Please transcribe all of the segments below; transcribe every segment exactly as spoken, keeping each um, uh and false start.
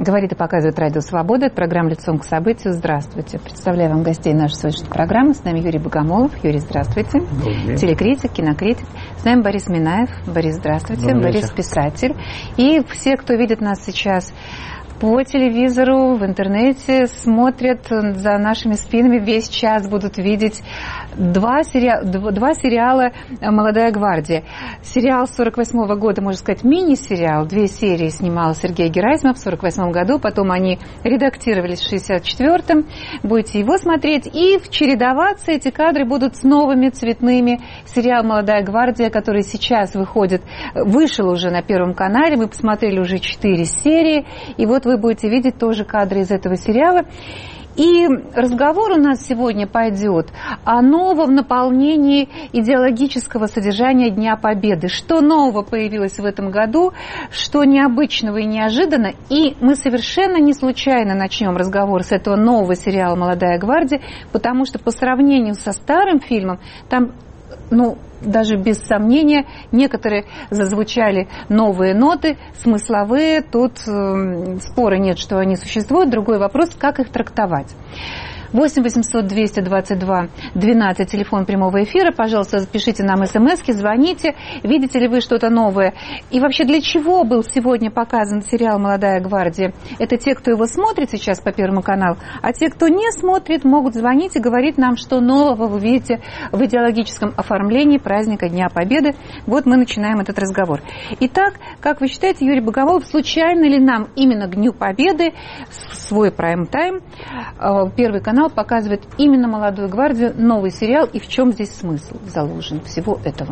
Говорит и показывает Радио Свобода. Это программа «Лицом к событию». Здравствуйте. Представляю вам гостей нашей сегодняшней программы. С нами Юрий Богомолов. Юрий, здравствуйте. Телекритик, кинокритик. С нами Борис Минаев. Борис, здравствуйте. Борис, писатель. И все, кто видит нас сейчас по телевизору, в интернете, смотрят за нашими спинами, весь час будут видеть два, сери... два сериала «Молодая гвардия». Сериал сорок восьмого года, можно сказать, мини-сериал. Две серии снимал Сергей Герасимов в сорок восьмом году, потом они редактировались в шестьдесят четвёртом. Будете его смотреть. И чередоваться эти кадры будут с новыми цветными. Сериал «Молодая гвардия», который сейчас выходит, вышел уже на Первом канале. Мы посмотрели уже четыре серии. И вот вы будете видеть тоже кадры из этого сериала. И разговор у нас сегодня пойдет о новом наполнении идеологического содержания Дня Победы. Что нового появилось в этом году, что необычного и неожиданно. И мы совершенно не случайно начнем разговор с этого нового сериала «Молодая гвардия», потому что по сравнению со старым фильмом, там, ну, даже без сомнения, некоторые зазвучали новые ноты, смысловые. Тут э, спора нет, что они существуют. Другой вопрос, как их трактовать. восемь восемьсот двести двадцать два двенадцать, телефон прямого эфира. Пожалуйста, запишите нам смски, звоните. Видите ли вы что-то новое? И вообще, для чего был сегодня показан сериал «Молодая гвардия»? Это те, кто его смотрит сейчас по Первому каналу. А те, кто не смотрит, могут звонить и говорить нам, что нового вы видите в идеологическом оформлении праздника Дня Победы. Вот мы начинаем этот разговор. Итак, как вы считаете, Юрий Богомолов, случайно ли нам именно к Дню Победы в свой прайм-тайм Первый канал показывает именно «Молодую гвардию», новый сериал, и в чем здесь смысл заложен всего этого?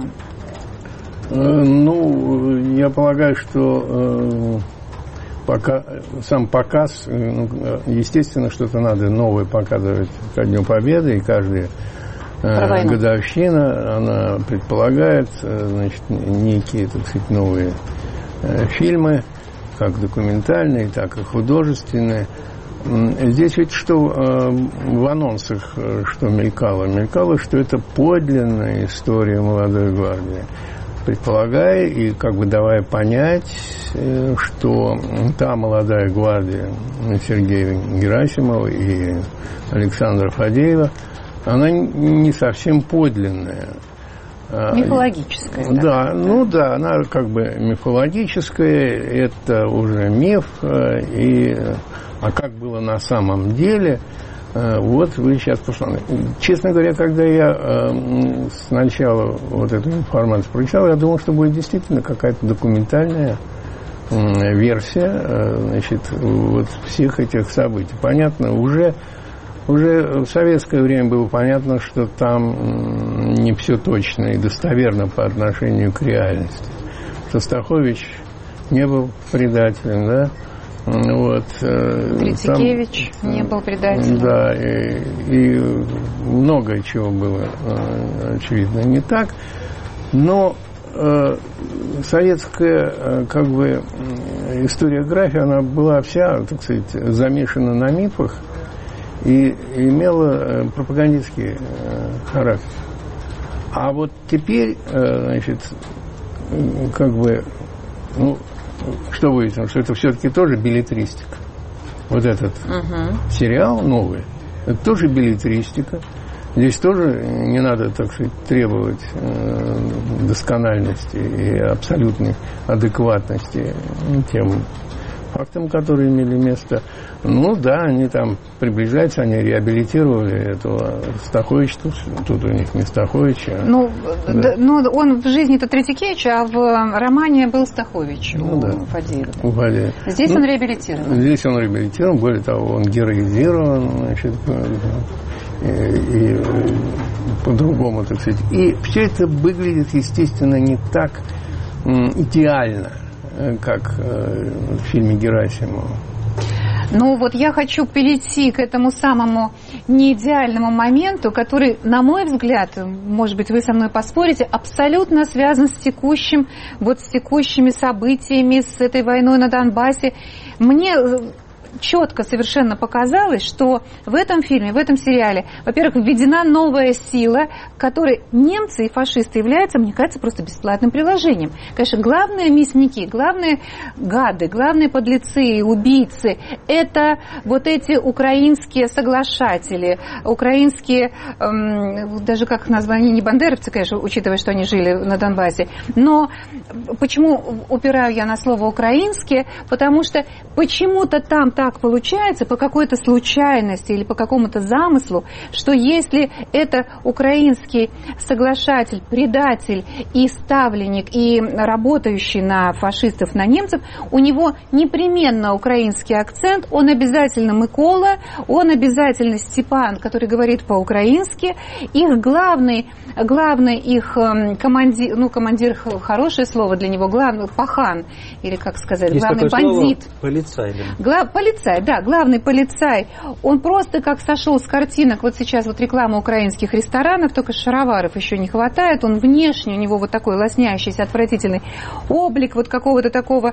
Ну, я полагаю, что э, пока, сам показ, ну, естественно, что-то надо новое показывать ко Дню Победы, и каждая э, годовщина, она предполагает, значит, некие, так сказать, новые э, фильмы, как документальные, так и художественные. Здесь ведь что в анонсах, что мелькало? Мелькало, что это подлинная история «Молодой гвардии», предполагая и как бы давая понять, что та «Молодая гвардия» Сергея Герасимова и Александра Фадеева, она не совсем подлинная. Мифологическая. Да, да, ну да, она как бы мифологическая, это уже миф, и, а как было на самом деле, вот вы сейчас посмотрите. Честно говоря, когда я сначала вот эту информацию прочитал, я думал, что будет действительно какая-то документальная версия, значит, вот всех этих событий. Понятно, уже Уже в советское время было понятно, что там не все точно и достоверно по отношению к реальности. Шостакович не был предателем, да? Вот. Грицикевич там, не был предателем. Да, и, и много чего было, очевидно, не так. Но э, советская, как бы, историография, она была вся, так сказать, замешана на мифах и имела пропагандистский характер. А вот теперь, значит, как бы, ну, что выяснилось, что это все-таки тоже беллетристика. Вот этот uh-huh. сериал новый, это тоже беллетристика. Здесь тоже не надо, так сказать, требовать доскональности и абсолютной адекватности тем фактам, которые имели место. Ну да, они там приближаются, они реабилитировали этого Стаховича, тут, тут у них не Стахович. А, ну, да. Да, ну, он в жизни-то Третьякевич, а в романе был Стахович ну, у да. Фадеева. У Фадеева. Здесь ну, он реабилитирован. Здесь он реабилитирован, более того, он героизирован, значит, и, и по-другому, так сказать. И все это выглядит, естественно, не так идеально, как в фильме Герасимова. Ну вот я хочу перейти к этому самому неидеальному моменту, который, на мой взгляд, может быть, вы со мной поспорите, абсолютно связан с текущим, вот с текущими событиями, с этой войной на Донбассе. Мне четко совершенно показалось, что в этом фильме, в этом сериале, во-первых, введена новая сила, которой немцы и фашисты являются, мне кажется, просто бесплатным приложением. Конечно, главные мясники, главные гады, главные подлецы и убийцы – это вот эти украинские соглашатели, украинские, эм, даже как их назвали, они не бандеровцы, конечно, учитывая, что они жили на Донбассе, но почему упираю я на слово «украинские», потому что почему-то там так получается, по какой-то случайности или по какому-то замыслу, что если это украинский соглашатель, предатель и ставленник, и работающий на фашистов, на немцев, у него непременно украинский акцент, он обязательно Микола, он обязательно Степан, который говорит по-украински, их главный, главный их командир, ну, командир хорошее слово для него, главный пахан, или как сказать, есть главный бандит. Слово полицай. Гла- полицай, да, главный полицай. Он просто как сошел с картинок, вот сейчас вот реклама украинских ресторанов, только шароваров еще не хватает, он внешне, у него вот такой лоснящийся, отвратительный облик вот какого-то такого,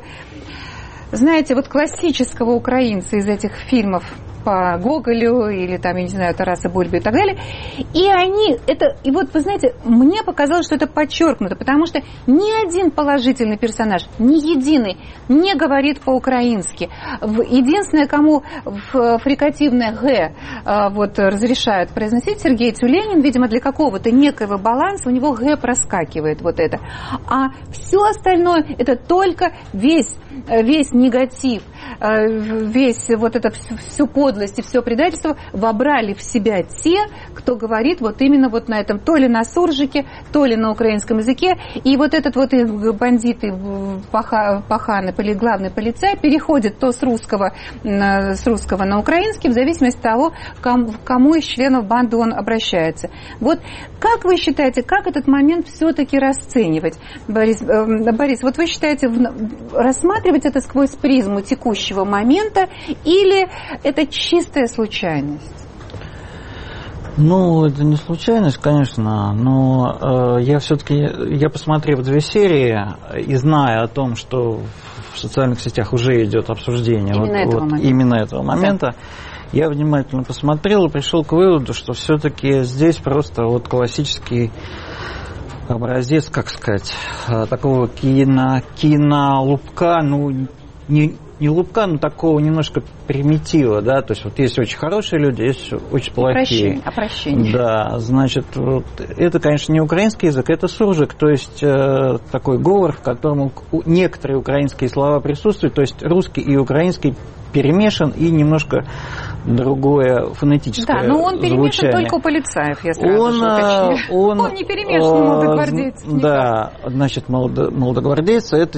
знаете, вот классического украинца из этих фильмов по Гоголю или там, я не знаю, Тараса Бульбы и так далее. И они, это, и вот, вы знаете, мне показалось, что это подчеркнуто, потому что ни один положительный персонаж, ни единый, не говорит по-украински. Единственное, кому фрикативное «г» вот, разрешают произносить, Сергей Тюленин, видимо, для какого-то некоего баланса, у него «г» проскакивает вот это. А все остальное, это только весь, весь негатив, весь вот это всю подлость и все предательство вобрали в себя те, кто говорит вот именно вот на этом, то ли на суржике, то ли на украинском языке. И вот этот вот бандит, пахан, главный полицай переходит то с русского, с русского на украинский, в зависимости от того, к кому из членов банды он обращается. Вот как вы считаете, как этот момент все-таки расценивать, Борис? Борис, вот вы считаете, рассматривать это сквозь призму текущего момента или это чистая случайность? Ну, это не случайность, конечно, но э, я все-таки, я посмотрев две серии и зная о том, что в социальных сетях уже идет обсуждение именно, вот, этого, вот, момента. именно этого момента, да. Я внимательно посмотрел и пришел к выводу, что все-таки здесь просто вот классический образец, как сказать, такого кино, кинолупка, ну, не, не лупка, но такого немножко примитива, да, то есть вот есть очень хорошие люди, есть очень плохие. Опрощение. Да, значит, вот, это, конечно, не украинский язык, это суржик, то есть э, такой говор, в котором некоторые украинские слова присутствуют, то есть русский и украинский перемешан и немножко другое фонетическое звучание. Да, но он перемешан звучание. Только у полицаев, я сразу он, же уточню. Он, он не перемешан у молодогвардейцев. Да, значит, молодогвардейцы это,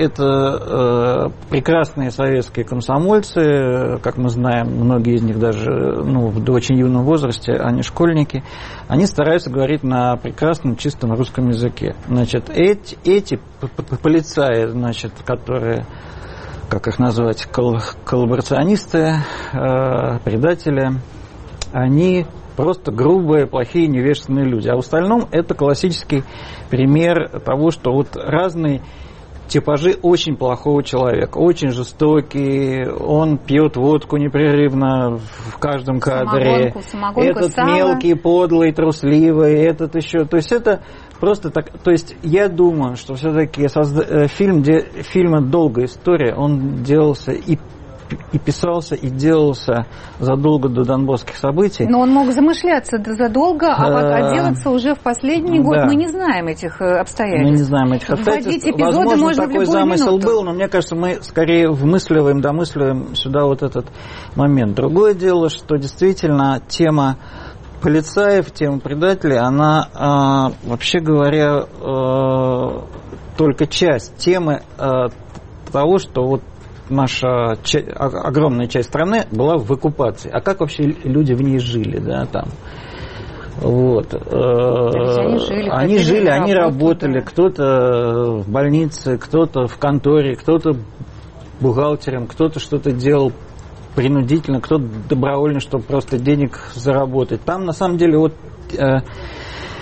это э, прекрасные советские комсомольцы, как мы знаем, многие из них даже ну, в очень юном возрасте, они школьники, они стараются говорить на прекрасном, чистом русском языке. Значит, эти, эти полицаи, значит, которые... как их назвать, кол- коллаборационисты, э, предатели, они просто грубые, плохие, невежественные люди. А в остальном это классический пример того, что вот разные типажи очень плохого человека, очень жестокий, он пьет водку непрерывно в каждом кадре, самогонку, самогонку, этот сало. Мелкий, подлый, трусливый, этот еще, то есть это просто так, то есть я думаю, что все-таки созда... фильм, де... фильм «Долгая история», он делался и и писался, и делался задолго до донбасских событий. Но он мог замышляться задолго, а, а делаться уже в последний год. Да. Мы не знаем этих обстоятельств. Мы не знаем этих обстоятельств. Возможно, можно такой замысел минуту. был, но мне кажется, мы скорее вмысливаем, домысливаем сюда вот этот момент. Другое дело, что действительно тема полицаев, тема предателей, она, э, вообще говоря, э, только часть темы э, того, что вот наша огромная часть страны была в оккупации. А как вообще люди в ней жили, да, там? Вот. Они жили, они, жили, они работали, да. Кто-то в больнице, кто-то в конторе, кто-то бухгалтером, кто-то что-то делал принудительно, кто-то добровольно, чтобы просто денег заработать. Там, на самом деле, вот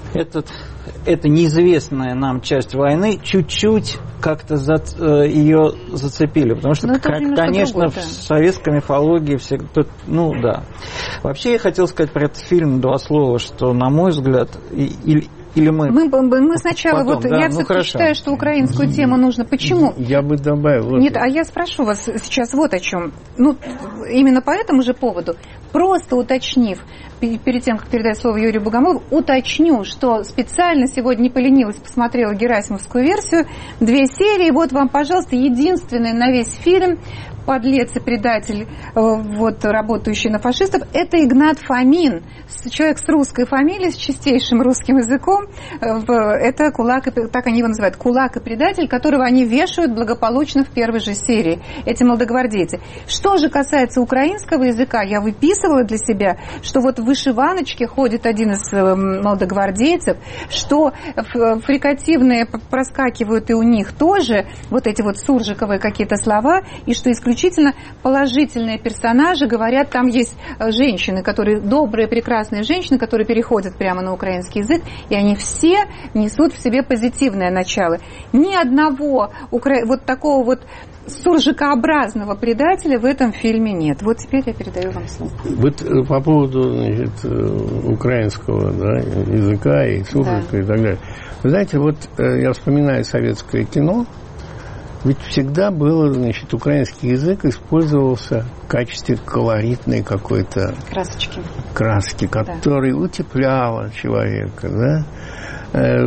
Этот, эта неизвестная нам часть войны чуть-чуть как-то за, э, ее зацепили, потому что, как, конечно, в советской мифологии все, тут, ну да. Вообще я хотел сказать про этот фильм два слова, что, на мой взгляд, и, и, или мы... Мы, мы сначала, потом, вот да, я ну, все-таки хорошо. считаю, что украинскую тему нужно. Почему? Я бы добавил... Вот. Нет, а я спрошу вас сейчас вот о чем. Ну, именно по этому же поводу, просто уточнив, перед тем, как передать слово Юрию Богомолову, уточню, что специально сегодня не поленилась, посмотрела герасимовскую версию, две серии, вот вам, пожалуйста, единственная на весь фильм подлец и предатель, вот, работающий на фашистов, это Игнат Фомин, человек с русской фамилией, с чистейшим русским языком, это кулак, и, так они его называют, кулак и предатель, которого они вешают благополучно в первой же серии, эти молодогвардейцы. Что же касается украинского языка, я выписывала для себя, что вот в вышиваночке ходит один из молодогвардейцев, что фрикативные проскакивают и у них тоже, вот эти вот суржиковые какие-то слова, и что исключительно положительные персонажи, говорят, там есть женщины, которые добрые, прекрасные женщины, которые переходят прямо на украинский язык, и они все несут в себе позитивное начало. Ни одного укра... вот такого вот суржикообразного предателя в этом фильме нет. Вот теперь я передаю вам слово. Вот по поводу, значит, украинского, да, языка и суржика, да, и так далее. Вы знаете, вот я вспоминаю советское кино, ведь всегда было, значит, украинский язык использовался в качестве колоритной какой-то красочки, краски, которая, да, утепляла человека, да,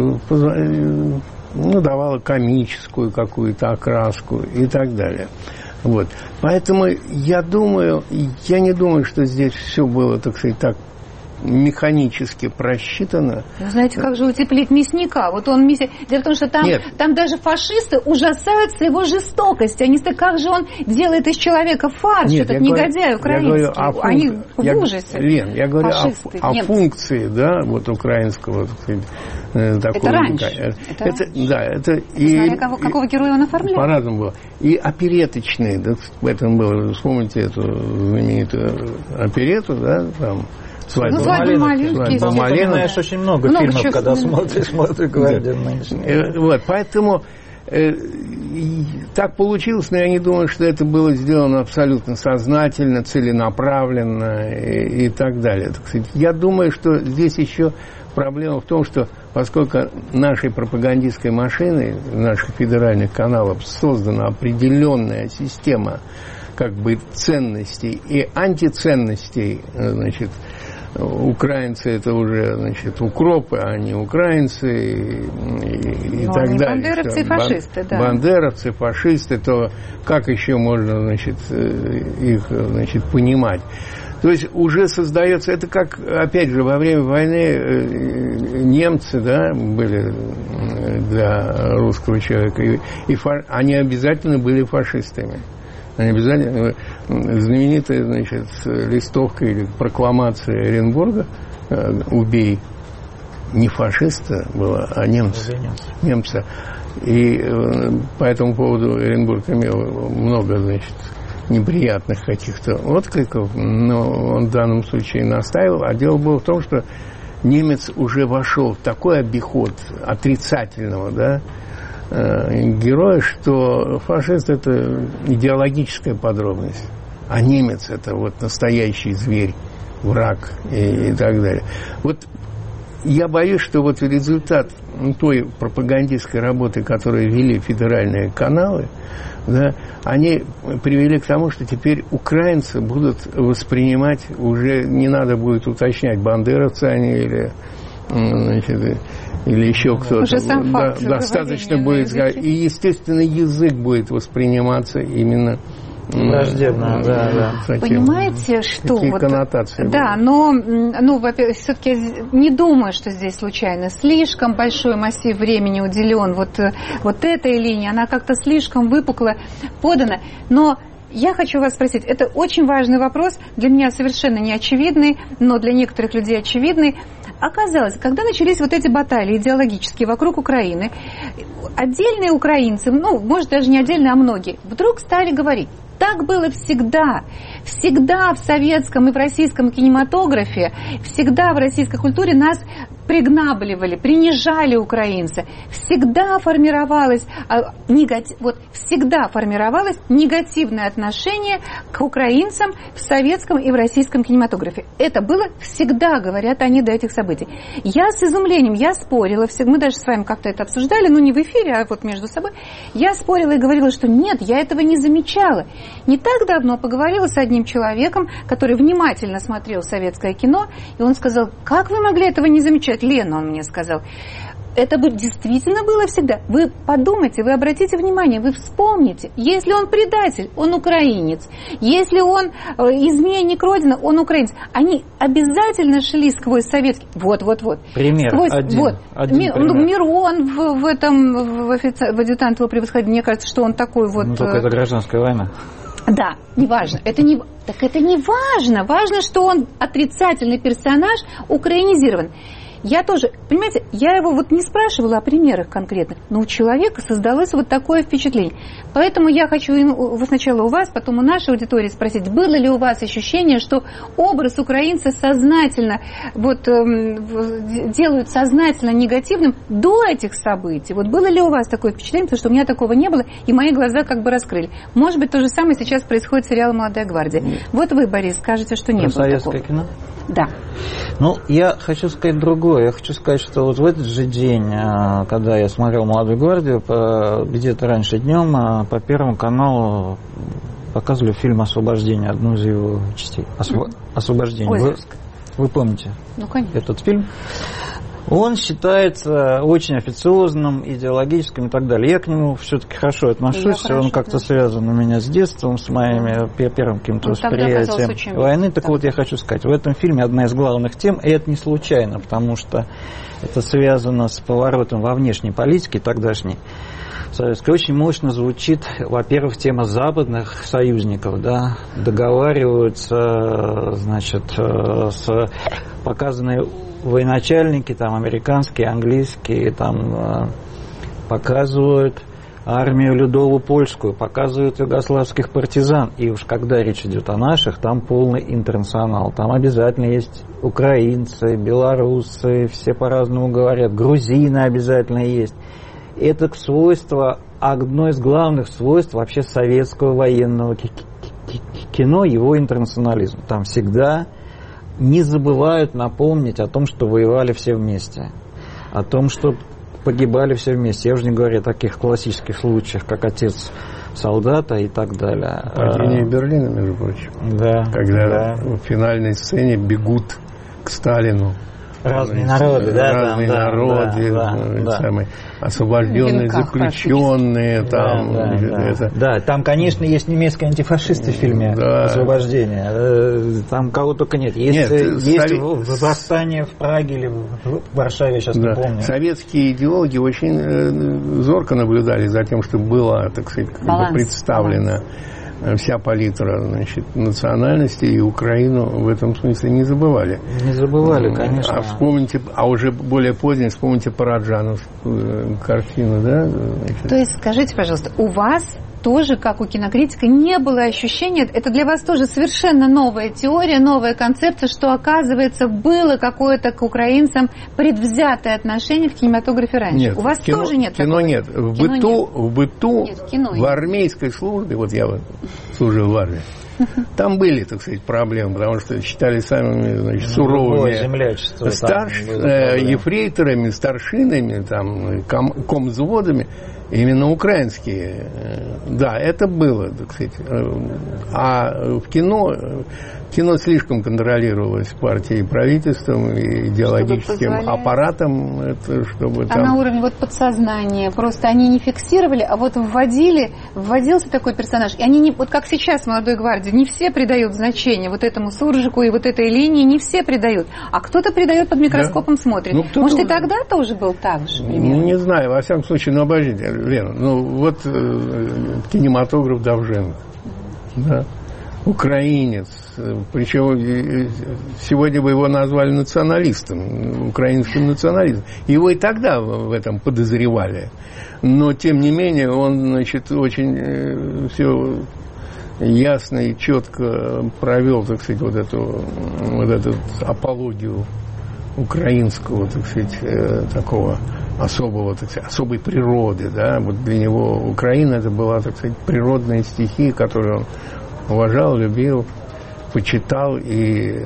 ну, давала комическую какую-то окраску и так далее. Вот. Поэтому я думаю, я не думаю, что здесь все было, так сказать, так механически просчитано. Вы знаете, как же утеплить мясника? Вот он мясник. Дело в том, что там, там даже фашисты ужасаются его жестокости. Они сказали, как же он делает из человека фарш, Нет, этот негодяй украинский. О функ... Они я, в ужасе. Лен, я говорю фашисты, о, о функции, да, вот украинского, так сказать, такого. Это раньше. Это, это, да, это и, смотря кого, какого героя он оформлял. По-разному было. И опереточные, да, в этом было. Вспомните эту знаменитую оперету, да, там. Свадьба, ну, свадьба Малинки. Ты вспоминаешь очень много, много фильмов, честно, когда смотришь, смотришь, гвардию нынешнюю. Вот, поэтому э, так получилось, но я не думаю, что это было сделано абсолютно сознательно, целенаправленно и, и так далее. Так сказать, я думаю, что здесь еще проблема в том, что поскольку нашей пропагандистской машиной, наших федеральных каналов создана определенная система как бы ценностей и антиценностей, значит, украинцы это уже, значит, укропы, а не украинцы и, и, и так они далее. Бандеровцы и фашисты, да. Бандеровцы, фашисты, то как еще можно, значит, их, значит, понимать? То есть уже создается, это как, опять же, во время войны немцы, да, были для русского человека, и, и фа, они обязательно были фашистами. Они обязательно, знаменитая, значит, листовка или прокламация Оренбурга «Убей не фашиста» была, а немца. немца. И по этому поводу Оренбург имел много, значит, неприятных каких-то откликов, но он в данном случае настаивал. А дело было в том, что немец уже вошел в такой обиход отрицательного, да, героя, что фашист – это идеологическая подробность, а немец – это вот настоящий зверь, враг и, и так далее. Вот я боюсь, что вот результат той пропагандистской работы, которую вели федеральные каналы, да, они привели к тому, что теперь украинцы будут воспринимать, уже не надо будет уточнять, бандеровцы они или, значит, или еще кто-то. Уже сам факт да, достаточно будет сказать. И, естественно, язык будет восприниматься именно враждебно, да, да. Таким, понимаете, что такие вот, коннотации. Да, были. Но, ну, во-первых, все-таки не думаю, что здесь случайно. Слишком большой массив времени уделен вот, вот этой линии, она как-то слишком выпукло подана. Но я хочу вас спросить, это очень важный вопрос, для меня совершенно не очевидный, но для некоторых людей очевидный. Оказалось, когда начались вот эти баталии идеологические вокруг Украины, отдельные украинцы, ну, может, даже не отдельные, а многие, вдруг стали говорить, так было всегда. Всегда в советском и в российском кинематографе, всегда в российской культуре нас пригнабливали, принижали украинца, всегда формировалось, негатив, вот, всегда формировалось негативное отношение к украинцам в советском и в российском кинематографе. Это было всегда, говорят они, до этих событий. Я с изумлением, я спорила, мы даже с вами как-то это обсуждали, но не в эфире, а вот между собой. Я спорила и говорила, что нет, я этого не замечала. Не так давно поговорила с одним человеком, который внимательно смотрел советское кино, и он сказал: как вы могли этого не замечать? Лена, он мне сказал. Это бы действительно было всегда. Вы подумайте, вы обратите внимание, вы вспомните. Если он предатель, он украинец. Если он изменник Родины, он украинец. Они обязательно шли сквозь советский... Вот-вот-вот. Пример сквозь... один. Вот. один Ми... пример. Мирон в, в этом, в, офици... в адъютант его превосходительства. Мне кажется, что он такой вот... Ну, только это гражданская война. Да, неважно. Это не... Так это не важно. Важно, что он отрицательный персонаж, украинизирован. Я тоже, понимаете, я его вот не спрашивала о примерах конкретных, но у человека создалось вот такое впечатление. Поэтому я хочу сначала у вас, потом у нашей аудитории спросить, было ли у вас ощущение, что образ украинца сознательно, вот, э, делают сознательно негативным до этих событий? Вот было ли у вас такое впечатление, потому что у меня такого не было, и мои глаза как бы раскрыли. Может быть, то же самое сейчас происходит в сериале «Молодая гвардия». Вот вы, Борис, скажете, что не было такого. Советское кино? Да. Ну, я хочу сказать другое. Я хочу сказать, что вот в этот же день, когда я смотрел «Молодую гвардию», где-то раньше днем по Первому каналу показывали фильм «Освобождение», одну из его частей. Осво... «Освобождение». Вы, вы помните ну, конечно. Этот фильм? Он считается очень официозным, идеологическим и так далее. Я к нему все-таки хорошо отношусь. Хорошо, он как-то да. связан у меня с детством, с моими первым каким-то ну, восприятием войны. Так, так вот, я хочу сказать, в этом фильме одна из главных тем, и это не случайно, потому что это связано с поворотом во внешней политике тогдашней советской. Очень мощно звучит, во-первых, тема западных союзников, да, договариваются, значит, с показанной военачальники, там, американские, английские, там, показывают армию Людово-Польскую, показывают югославских партизан. И уж когда речь идет о наших, там полный интернационал. Там обязательно есть украинцы, белорусы, все по-разному говорят, грузины обязательно есть. Это свойство, одно из главных свойств вообще советского военного кино, его интернационализм. Там всегда не забывают напомнить о том, что воевали все вместе, о том, что погибали все вместе. Я уже не говорю о таких классических случаях, как отец солдата и так далее. Падение Берлина, между прочим. Да. Когда да. в финальной сцене бегут к Сталину. Разные народы, да, разные да, народы, да, да, самые освобожденные, заключенные, там, да, да, это. Да, там, конечно, есть немецкие антифашисты в фильме да. «Освобождение». Там кого только нет. Есть, нет, есть совет... восстание в Праге или в Варшаве, сейчас да. не помню. Советские идеологи очень зорко наблюдали за тем, что было, так сказать, представлено. Вся палитра, значит, национальности, и Украину в этом смысле не забывали. Не забывали, конечно. А вспомните, а уже более позднее вспомните Параджановскую картину, да? Значит. То есть, скажите, пожалуйста, у вас тоже, как у кинокритика, не было ощущения, это для вас тоже совершенно новая теория, новая концепция, что, оказывается, было какое-то к украинцам предвзятое отношение в кинематографе раньше. Нет, у вас кино, тоже нет кино такого? Нет. В кино быту, нет. В быту, нет, кино в армейской службе, вот я служил в армии, там были, так сказать, проблемы, потому что считали самыми, значит, суровыми старш... э, ефрейторами, старшинами, там, ком... комзводами, именно украинские. Да, это было, так сказать. А в кино, кино слишком контролировалось партией и правительством, и идеологическим аппаратом, это, чтобы а там... на уровне вот подсознания, просто они не фиксировали, а вот вводили, вводился такой персонаж, и они не, вот как сейчас в «Молодой гвардии», не все придают значение вот этому суржику и вот этой линии, не все придают, а кто-то придает под микроскопом, да. смотрит. Ну, может, и тогда тоже был так же? Примерно? Ну, не знаю, во всяком случае, ну, обождите, Лена, ну, вот э, кинематограф Довженко, да, украинец, причем сегодня бы его назвали националистом, украинским националистом. Его и тогда в этом подозревали. Но, тем не менее, он, значит, очень все ясно и четко провел, так сказать, вот эту, вот эту апологию украинского, так сказать, такого особого, так сказать, особой природы, да, вот для него Украина это была, так сказать, природная стихия, которую он уважал, любил, почитал, и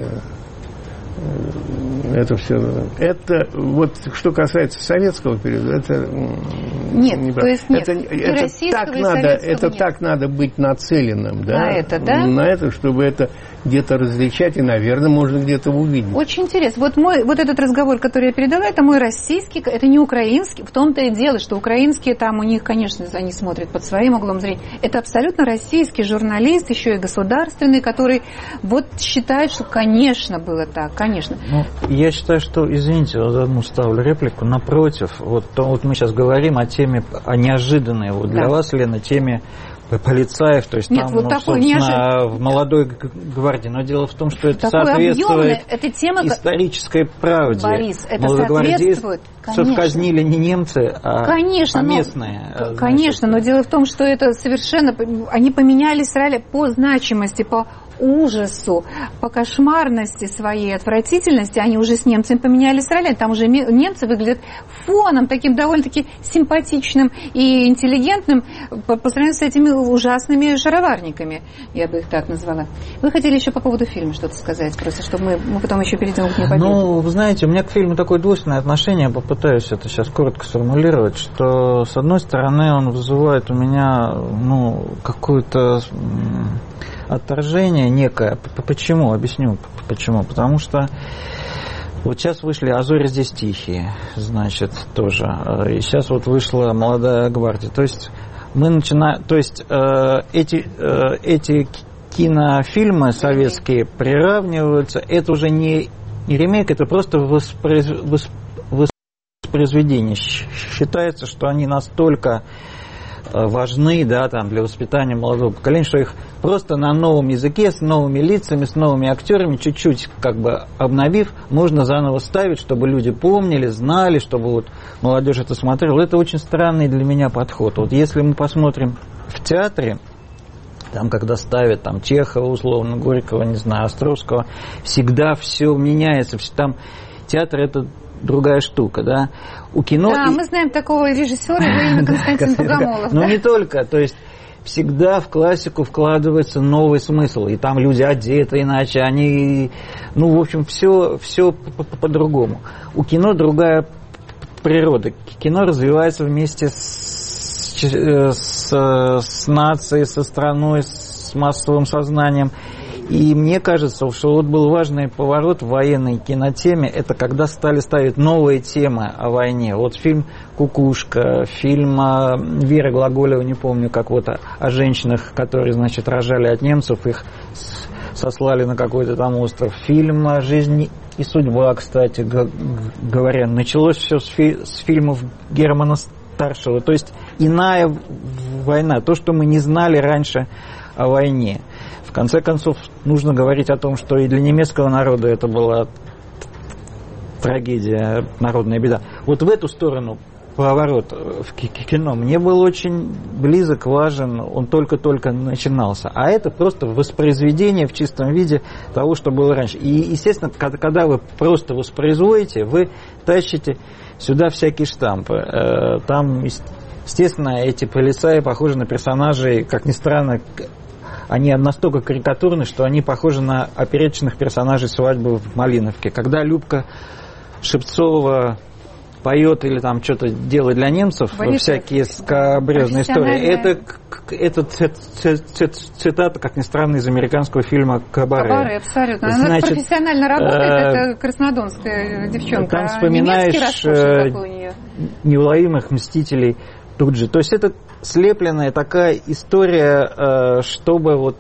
это все. Это вот что касается советского периода, это нет, не то есть нет. Это, это так надо, это нет. так надо быть нацеленным, да, на это, да, на это, чтобы это где-то различать, и, наверное, можно где-то увидеть. Очень интересно. Вот мой, вот этот разговор, который я передала, это мой российский, это не украинский. В том-то и дело, что украинские там у них, конечно, они смотрят под своим углом зрения. Это абсолютно российский журналист, еще и государственный, который вот считает, что, конечно, было так, конечно. Ну, я считаю, что, извините, вот одну ставлю реплику, напротив, вот, то, вот мы сейчас говорим о теме, о неожиданной, вот для да. вас, Лена, теме полицаев, то есть Нет, там, вот ну, такой собственно, в молодой гвардии. Но дело в том, что это такой соответствует эта тема, исторической правде. Борис, это соответствует, конечно. Казнили не немцы, а, конечно, а местные. Но, значит. Конечно, но дело в том, что это совершенно... Они поменялись роли по значимости, по ужасу, по кошмарности своей, отвратительности, они уже с немцами поменялись ролями. Там уже немцы выглядят фоном, таким довольно-таки симпатичным и интеллигентным по, по сравнению с этими ужасными шароварниками, я бы их так назвала. Вы хотели еще по поводу фильма что-то сказать, просто чтобы мы, мы потом еще перейдем к «Дню Победы». Ну, вы знаете, у меня к фильму такое двойственное отношение, я попытаюсь это сейчас коротко сформулировать, что, с одной стороны, он вызывает у меня, ну, какую-то отторжение некое. Почему? Объясню почему. Потому что вот сейчас вышли «А зори здесь тихие», значит, тоже. И сейчас вот вышла «Молодая гвардия». То есть мы начинаем... То есть э, эти, э, эти кинофильмы советские приравниваются. Это уже не, не ремейк, это просто воспроиз, воспроизведение. Считается, что они настолько важны, да, там, для воспитания молодого поколения, что их просто на новом языке, с новыми лицами, с новыми актерами, чуть-чуть как бы обновив, можно заново ставить, чтобы люди помнили, знали, чтобы вот молодежь это смотрела. Это очень странный для меня подход. Вот если мы посмотрим в театре, там, когда ставят там Чехова, условно, Горького, не знаю, Островского, всегда все меняется. Там театр — это другая штука, да. У кино... Да, и... мы знаем такого режиссера, его имя Константин Богомолов. Но не только, то есть всегда в классику вкладывается новый смысл, и там люди одеты иначе, они, ну, в общем, все, все по-другому. У кино другая природа. Кино развивается вместе с, с, с нацией, со страной, с массовым сознанием. И мне кажется, что вот был важный поворот в военной кинотеме, это когда стали ставить новые темы о войне. Вот фильм «Кукушка», фильм Веры Глаголевой, не помню, как вот о, о женщинах, которые, значит, рожали от немцев, их сослали на какой-то там остров. Фильм «Жизнь и судьба», кстати говоря. Началось все с, фи- с фильмов Германа Старшего. То есть иная война, то, что мы не знали раньше о войне. В конце концов, нужно говорить о том, что и для немецкого народа это была трагедия, народная беда. Вот в эту сторону поворот в кино мне был очень близок, важен, он только-только начинался. А это просто воспроизведение в чистом виде того, что было раньше. И, естественно, когда вы просто воспроизводите, вы тащите сюда всякие штампы. Там, естественно, эти полицаи похожи на персонажей, как ни странно, они настолько карикатурны, что они похожи на опереточных персонажей «Свадьбы в Малиновке». Когда Любка Шепцова поет или там что-то делает для немцев, Борис, всякие скабрезные истории, это, это цитата, как ни странно, из американского фильма «Кабаре». «Кабаре», абсолютно. Она Значит, профессионально работает, э, это краснодонская девчонка. Там вспоминаешь э, неуловимых мстителей тут же. То есть это слепленная такая история, чтобы вот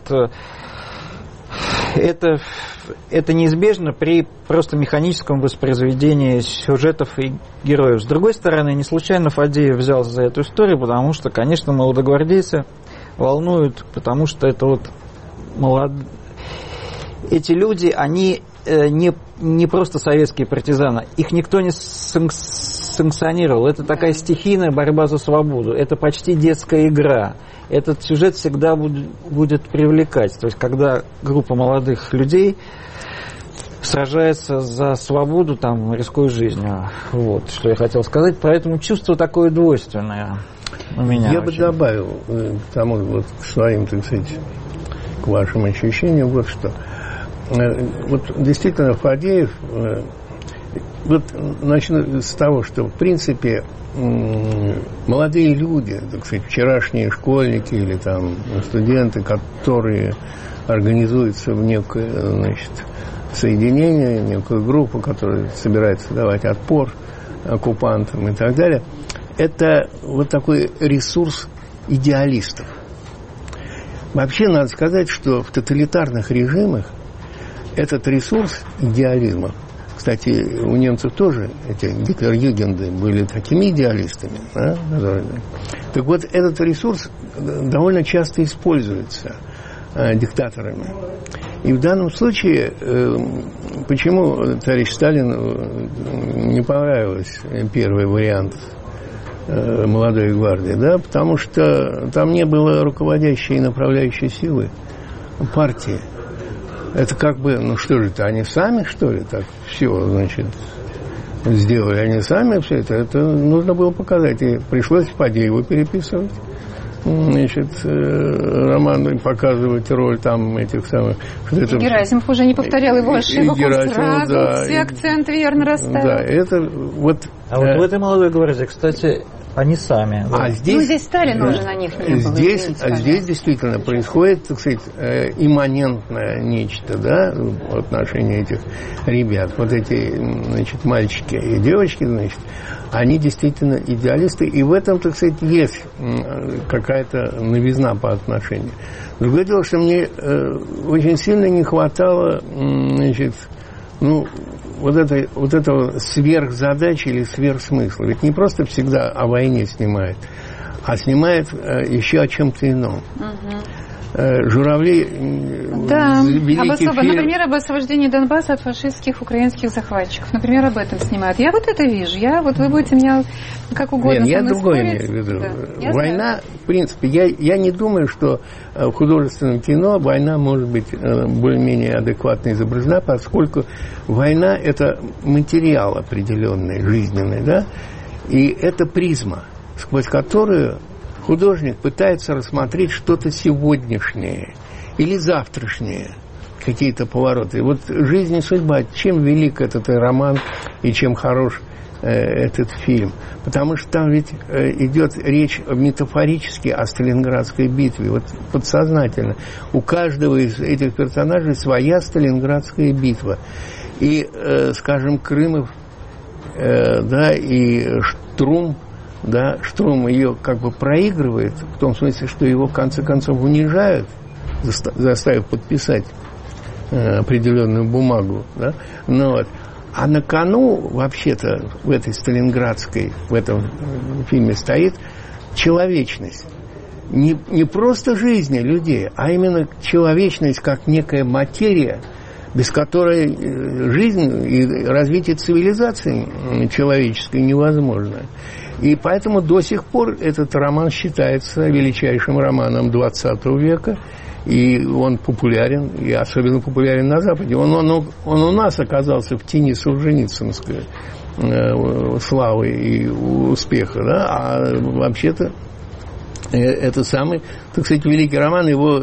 это, это неизбежно при просто механическом воспроизведении сюжетов и героев. С другой стороны, не случайно Фадеев взялся за эту историю, потому что, конечно, молодогвардейцы волнуют, потому что это вот молод... эти люди, они не, не просто советские партизаны, их никто не санкционировал. Это такая стихийная борьба за свободу. Это почти детская игра. Этот сюжет всегда будет, будет привлекать. То есть, когда группа молодых людей сражается за свободу, там, рискуя жизнью. Вот, что я хотел сказать. Поэтому чувство такое двойственное у меня. Я очень. бы добавил к тому, вот, к своим, так сказать, к вашим ощущениям, вот что. Вот действительно Фадеев, вот начну с того, что в принципе молодые люди, так сказать, вчерашние школьники или там студенты, которые организуются в некое, значит, соединение, некую группу, которая собирается давать отпор оккупантам и так далее, это вот такой ресурс идеалистов. Вообще надо сказать, что в тоталитарных режимах этот ресурс идеализма, кстати, у немцев тоже эти гитлер-югенды были такими идеалистами, да, которые... Так вот, этот ресурс довольно часто используется э, диктаторами. И в данном случае, э, почему товарищ Сталину не понравился первый вариант э, молодой гвардии, да, потому что там не было руководящей и направляющей силы партии. Это как бы, ну что же это, они сами, что ли, так все, значит, сделали они сами все это, это нужно было показать, и пришлось Фадееву переписывать, значит, роман, показывать роль там этих самых... Это... Герасимов уже не повторял его ошибок, он сразу да, все акценты верно расставил. Да, это вот... А вот в этой молодой гвардии, кстати, они сами. Да. А здесь, ну, здесь Сталина уже на них не было. Здесь, а здесь действительно происходит, так сказать, имманентное нечто, да, в отношении этих ребят. Вот эти, значит, мальчики и девочки, значит, они действительно идеалисты, и в этом, так сказать, есть какая-то новизна по отношению. Другое дело, что мне очень сильно не хватало, значит, ну, вот, это, вот этого сверхзадачи или сверхсмысла. Ведь не просто всегда о войне снимает, а снимает э, еще о чем-то ином. Угу. Э, Журавли... Да, об особ... фильм... например, об освобождении Донбасса от фашистских украинских захватчиков. Например, об этом снимают. Я вот это вижу. Я, вот вы будете меня как угодно Нет, я спорить. другое имею в виду. Да, война, знаю. В принципе, я, я не думаю, что в художественном кино война может быть более-менее адекватно изображена, поскольку война – это материал определенный, жизненный, да, и это призма, сквозь которую художник пытается рассмотреть что-то сегодняшнее или завтрашнее, какие-то повороты. И вот «Жизнь и судьба», чем велик этот роман и чем хорош э, этот фильм. Потому что там ведь э, идет речь метафорически о Сталинградской битве. Вот подсознательно. У каждого из этих персонажей своя Сталинградская битва. И, э, скажем, Крымов, э, да, и Штрум, да, Штрум ее как бы проигрывает, в том смысле, что его в конце концов унижают, заставив подписать э, определенную бумагу, да, ну, вот. А на кону вообще-то в этой Сталинградской, в этом фильме стоит человечность. Не, не просто жизни людей, а именно человечность как некая материя, без которой жизнь и развитие цивилизации человеческой невозможно. И поэтому до сих пор этот роман считается величайшим романом двадцатого века, и он популярен, и особенно популярен на Западе. Он, он, он у нас оказался в тени Солженицынской э, славы и успеха, да? А вообще-то э, это самый, так сказать, великий роман. Его,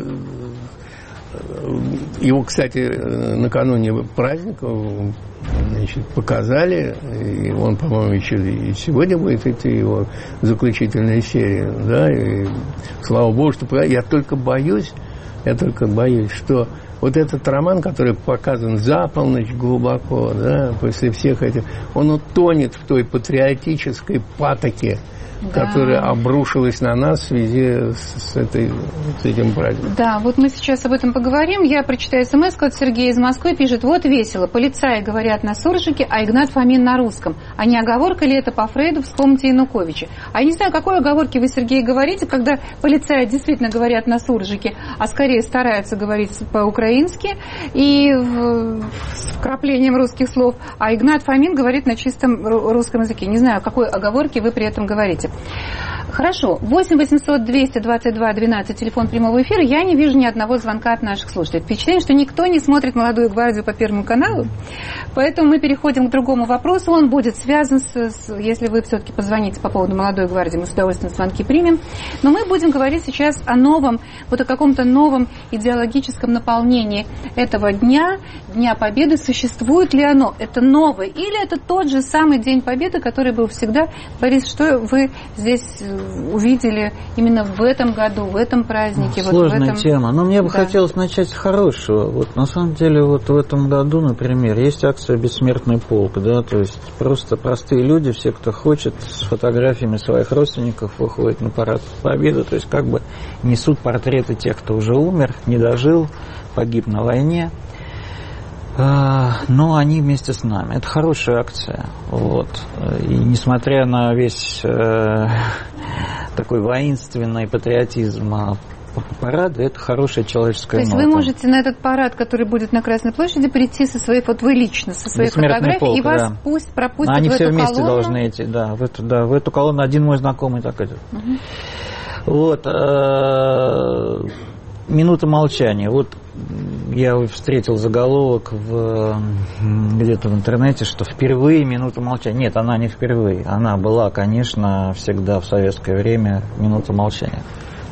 его, кстати, накануне праздника, значит, показали, и он, по-моему, еще и сегодня будет идти его заключительная серия, да, и слава богу, что я только боюсь, я только боюсь, что вот этот роман, который показан за полночь глубоко, да, после всех этих, он утонет в той патриотической патоке, да, которая обрушилась на нас в связи с, с, этой, с этим праздником. Да, вот мы сейчас об этом поговорим. Я прочитаю смс-ку от Сергея из Москвы. Пишет: вот весело. Полицаи говорят на суржике, а Игнат Фомин на русском. А не оговорка ли это по Фрейду? Вспомните Януковича. А я не знаю, какой оговорки вы, Сергей, говорите, когда полицаи действительно говорят на суржике, а скорее стараются говорить по-украински и с вкраплением русских слов, а Игнат Фомин говорит на чистом русском языке. Не знаю, о какой оговорке вы при этом говорите. Хорошо. восемь восемьсот двести двадцать два двенадцать, телефон прямого эфира. Я не вижу ни одного звонка от наших слушателей. Впечатление, что никто не смотрит «Молодую гвардию» по Первому каналу. Поэтому мы переходим к другому вопросу. Он будет связан с... с если вы все-таки позвоните по поводу «Молодой гвардии», мы с удовольствием звонки примем. Но мы будем говорить сейчас о новом, вот о каком-то новом идеологическом наполнении этого дня, Дня Победы. Существует ли оно? Это новое? Или это тот же самый День Победы, который был всегда? Борис, что вы здесь увидели именно в этом году, в этом празднике? Сложная вот в этом... тема. Но мне бы да. хотелось начать с хорошего. Вот на самом деле вот в этом году, например, есть акция «Бессмертный полк», да, то есть просто простые люди, все, кто хочет, с фотографиями своих родственников выходят на парад Победы, то есть как бы несут портреты тех, кто уже умер, не дожил, погиб на войне. Но они вместе с нами. Это хорошая акция. Вот. И несмотря на весь э, такой воинственный патриотизм парада, это хорошая человеческая нота. То есть вы можете на этот парад, который будет на Красной площади, прийти со своей, вот вы лично, со своей фотографией, полк, и вас да. пусть пропустят они в все эту вместе колонну. Должны идти, да, в эту, да, в эту колонну. Один мой знакомый так идет. Угу. Вот. Э, минута молчания. Вот я встретил заголовок в, где-то в интернете, что впервые минута молчания. Нет, она не впервые. Она была, конечно, всегда в советское время минута молчания.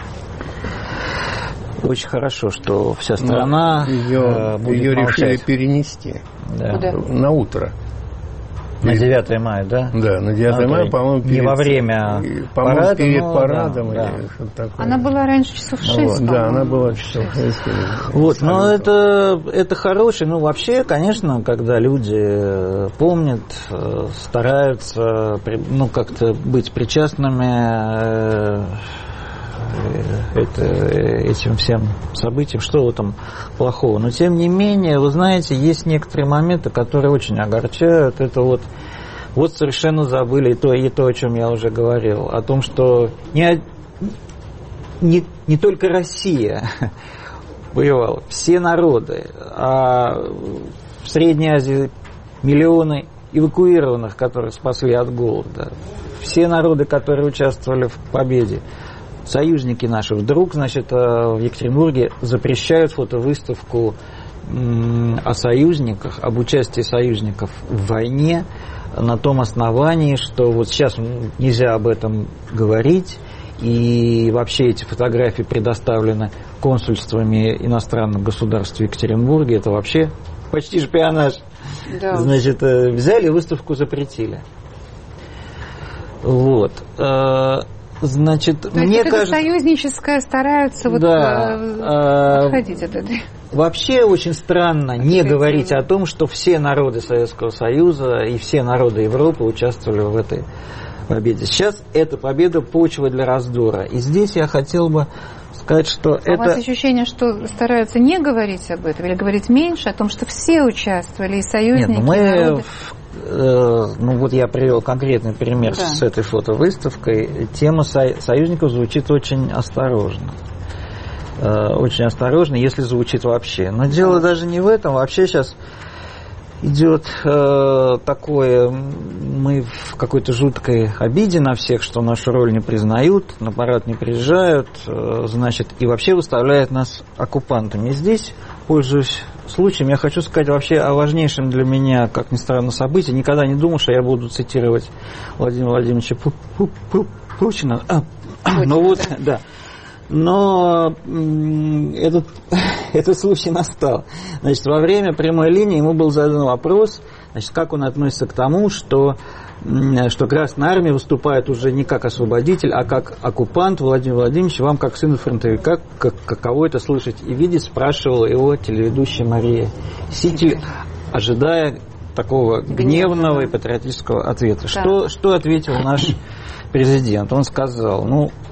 Очень хорошо, что вся страна ее, будет ее решили молчать. Перенести да. на утро. На девятое мая, да? Да, на девятое мая, по-моему, перед, не во время парада, перед но, парадом да, или да. что-то такое. Она была раньше часов шесть. Вот, да, она была часов шесть. Вот, но это, это хороший, ну вообще, конечно, когда люди помнят, стараются, ну как-то быть причастными это, этим всем событиям, что в этом плохого. Но тем не менее, вы знаете, есть некоторые моменты, которые очень огорчают. Это вот, вот совершенно забыли и то, и то, о чем я уже говорил, о том, что не, не, не только Россия воевала, все народы, а в Средней Азии миллионы эвакуированных, которые спасли от голода, все народы, которые участвовали в победе, союзники наши вдруг, значит, в Екатеринбурге запрещают фотовыставку о союзниках, об участии союзников в войне на том основании, что вот сейчас нельзя об этом говорить, и вообще эти фотографии предоставлены консульствами иностранных государств в Екатеринбурге, это вообще почти шпионаж. Да. Значит, взяли, выставку запретили. Вот. Значит, то мне есть кажется... это союзническое стараются вот да, отходить от этой... Вообще очень странно не говорить о том, что все народы Советского Союза и все народы Европы участвовали в этой победе. Сейчас эта победа почва для раздора. И здесь я хотел бы сказать, что а это... У вас ощущение, что стараются не говорить об этом или говорить меньше, о том, что все участвовали, и союзники, Нет, ну мы... и народы... Ну вот я привел конкретный пример да. с этой фотовыставкой. Тема со- союзников звучит очень осторожно. Очень осторожно, если звучит вообще. Но дело даже не в этом. Вообще сейчас идет э, такое, мы в какой-то жуткой обиде на всех, что нашу роль не признают, на парад не приезжают, э, значит, и вообще выставляют нас оккупантами. И здесь, пользуясь случаем, я хочу сказать вообще о важнейшем для меня, как ни странно, событии. Никогда не думал, что я буду цитировать Владимира Владимировича Путина. А, ну вот, да. Но этот, этот случай настал. Значит, во время прямой линии ему был задан вопрос, значит, как он относится к тому, что, что Красная Армия выступает уже не как освободитель, а как оккупант. Владимир Владимирович, вам, как сыну фронтовика, как, каково это слышать и видеть, спрашивала его телеведущая Мария Ситель, ожидая такого гневного и патриотического ответа. Да. Что, что ответил наш президент? Он сказал, ну,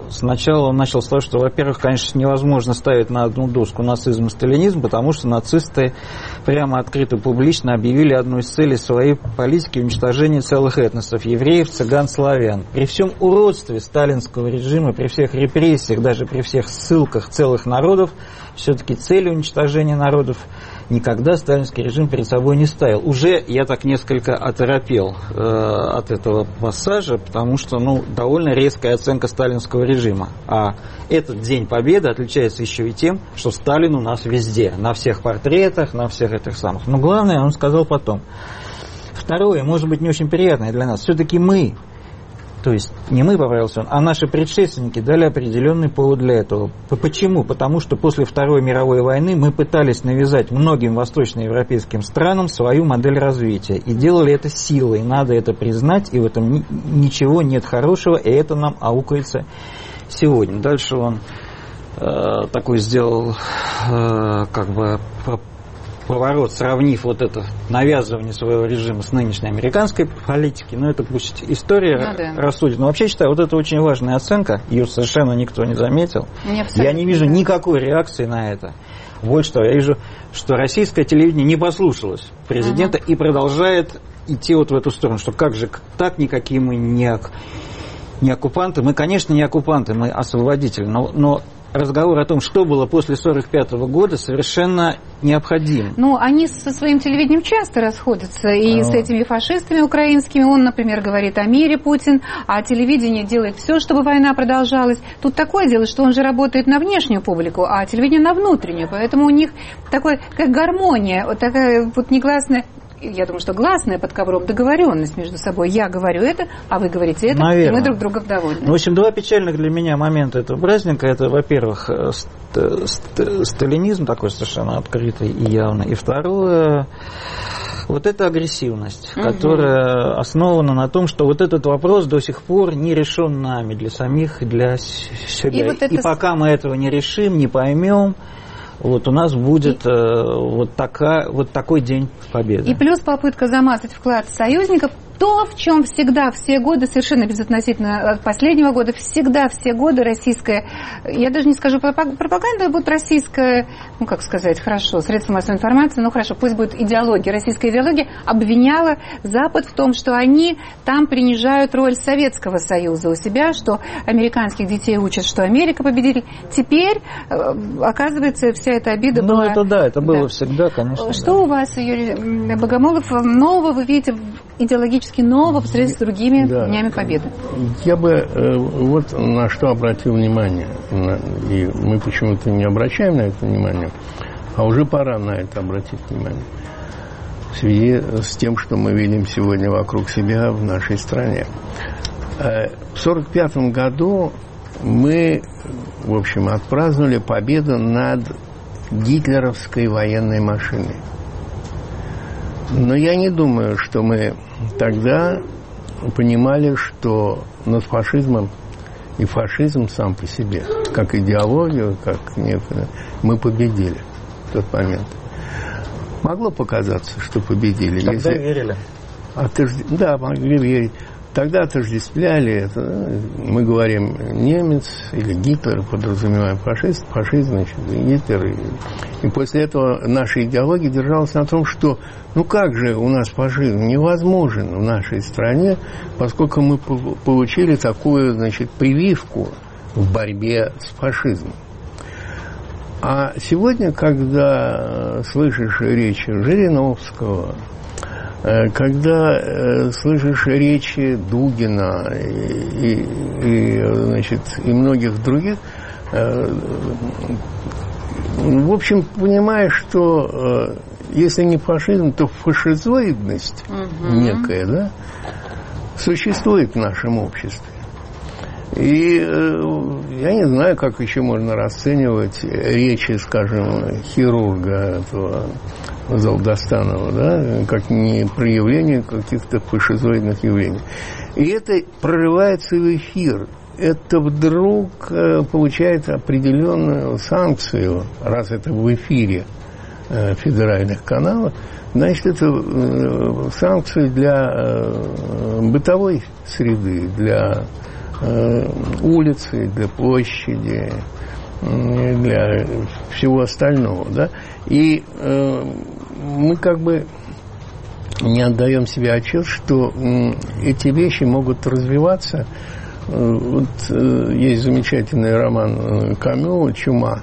сначала он начал с того, что, во-первых, конечно, невозможно ставить на одну доску нацизм и сталинизм, потому что нацисты прямо открыто, публично объявили одну из целей своей политики уничтожения целых этносов – евреев, цыган, славян. При всем уродстве сталинского режима, при всех репрессиях, даже при всех ссылках целых народов, все-таки цели уничтожения народов никогда сталинский режим перед собой не ставил. Уже я так несколько оторопел э, от этого пассажа, потому что, ну, довольно резкая оценка сталинского режима. А этот День Победы отличается еще и тем, что Сталин у нас везде, на всех портретах, на всех этих самых. Но главное, он сказал потом. Второе, может быть, не очень приятное для нас. Все-таки мы, то есть не мы, поправился он, а наши предшественники дали определенный повод для этого. Почему? Потому что после Второй мировой войны мы пытались навязать многим восточноевропейским странам свою модель развития. И делали это силой. Надо это признать, и в этом ни, ничего нет хорошего, и это нам аукается сегодня. Дальше он э, такой сделал э, как бы поворот, сравнив вот это навязывание своего режима с нынешней американской политикой. Но это пусть история ну, да. рассудит. Но вообще считаю, вот это очень важная оценка. Ее совершенно никто не заметил. Я не вижу да. никакой реакции на это. Больше того, я вижу, что российское телевидение не послушалось президента uh-huh. и продолжает идти вот в эту сторону. Что как же так, никакие мы не, не оккупанты. Мы, конечно, не оккупанты, мы освободители. Но, но разговор о том, что было после сорок пятого года, совершенно необходим. Ну, они со своим телевидением часто расходятся, и а. с этими фашистами украинскими. Он, например, говорит о мире, Путин, а телевидение делает все, чтобы война продолжалась. Тут такое дело, что он же работает на внешнюю публику, а телевидение на внутреннюю, поэтому у них такой, как гармония, вот такая вот негласная, я думаю, что гласная под ковром договоренность между собой. Я говорю это, а вы говорите это, наверное. И мы друг друга довольны. Ну, в общем, два печальных для меня момента этого праздника. Это, во-первых, ст- ст- сталинизм такой совершенно открытый и явный. И второе, вот эта агрессивность, угу. которая основана на том, что вот этот вопрос до сих пор не решен нами, для самих, для себя. И, вот это... и пока мы этого не решим, не поймем, вот у нас будет и, э, вот, такая, вот такой День Победы. И плюс попытка замазать вклад союзников, то, в чем всегда все годы, совершенно безотносительно последнего года, всегда все годы российская, я даже не скажу пропаганда, будет российская, ну как сказать, хорошо, средства массовой информации, ну хорошо, пусть будет идеология, российская идеология обвиняла Запад в том, что они там принижают роль Советского Союза у себя, что американских детей учат, что Америка победитель. Теперь, оказывается, вся эта обида ну, была... Ну это да, это было да. всегда, конечно. Что да. у вас, Юрий Богомолов, нового вы видите идеологически нового в сравнении с другими да. Днями Победы? Я бы э, вот на что обратил внимание. На, и мы почему-то не обращаем на это внимание, а уже пора на это обратить внимание. В связи с тем, что мы видим сегодня вокруг себя в нашей стране. Э, в сорок пятом году мы, в общем, отпраздновали победу над гитлеровской военной машиной. Но я не думаю, что мы тогда понимали, что над фашизмом и фашизм сам по себе, как идеологию, как некое, мы победили в тот момент. Могло показаться, что победили. Тогда если... верили. Отожд... Да, могли верить. Тогда отождествляли это. Мы говорим немец или Гитлер, подразумеваем фашист, фашист, значит, Гитлер. И, и после этого наша идеология держалась на том, что ну как же у нас фашизм невозможен в нашей стране, поскольку мы получили такую, значит, прививку в борьбе с фашизмом. А сегодня, когда слышишь речи Жириновского, когда э, слышишь речи Дугина и, и, и, значит, и многих других, э, в общем, понимаешь, что э, если не фашизм, то фашизоидность угу. некая, да, существует в нашем обществе. И э, я не знаю, как еще можно расценивать речи, скажем, хирурга этого Залдастанова, да, как не проявление каких-то фашизоидных явлений. И это прорывается в эфир. Это вдруг э, получает определенную санкцию, раз это в эфире э, федеральных каналов, значит, это э, санкции для э, бытовой среды, для улицы, для площади, для всего остального, да, и э, мы как бы не отдаем себе отчет, что э, эти вещи могут развиваться. Э, вот э, есть замечательный роман Камю «Чума»,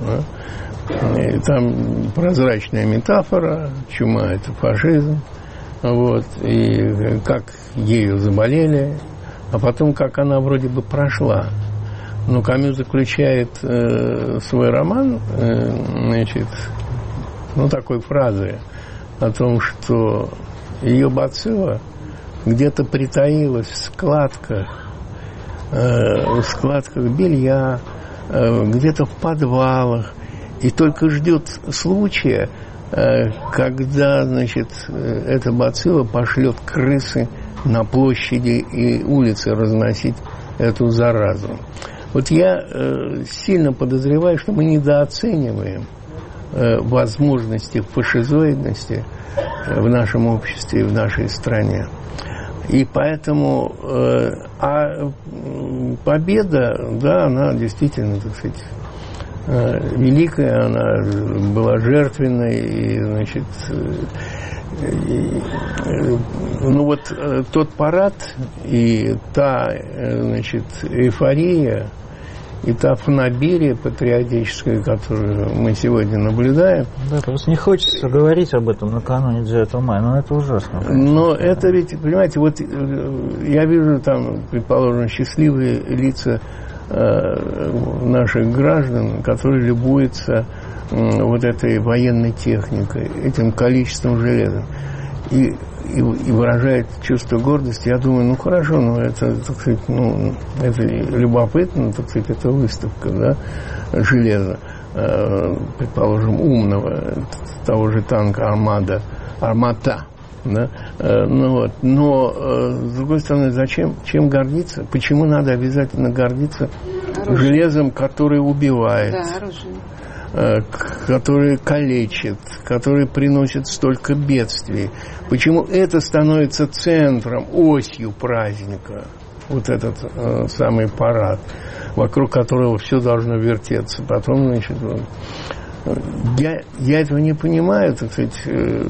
да? И там прозрачная метафора, чума – это фашизм, вот, и как ею заболели, а потом как она вроде бы прошла. Но Камю заключает э, свой роман, э, значит, ну, такой фразой о том, что ее бацилла где-то притаилась в складках, э, в складках белья, э, где-то в подвалах, и только ждет случая, э, когда, значит, эта бацилла пошлет крысы на площади и улицы разносить эту заразу. Вот я э, сильно подозреваю, что мы недооцениваем э, возможности фашизоидности э, в нашем обществе и в нашей стране. И поэтому э, а победа, да, она действительно, так сказать, э, великая, она была жертвенной, и, значит, э, и, э, ну вот э, тот парад и та, э, значит, эйфория, и та фанаберия патриотическая, которую мы сегодня наблюдаем. Да, просто не хочется говорить об этом накануне девятого мая, но это ужасно. Но да. Это ведь, понимаете, вот я вижу там, предположим, счастливые лица э, наших граждан, которые любуются э, вот этой военной техникой, этим количеством железа. И И, и выражает чувство гордости. Я думаю, ну хорошо, ну это, так сказать, ну, это любопытно, так сказать, это выставка, да, железа, э, предположим, умного, того же танка Армада, Армата, да, э, ну вот, но, э, с другой стороны, зачем, чем гордиться? Почему надо обязательно гордиться оружие. Железом, которое убивает? Да, оружие. Которые калечат, которые приносят столько бедствий. Почему это становится центром, осью праздника? Вот этот э, самый парад, вокруг которого все должно вертеться. Потом, значит, я, я этого не понимаю, так сказать, э,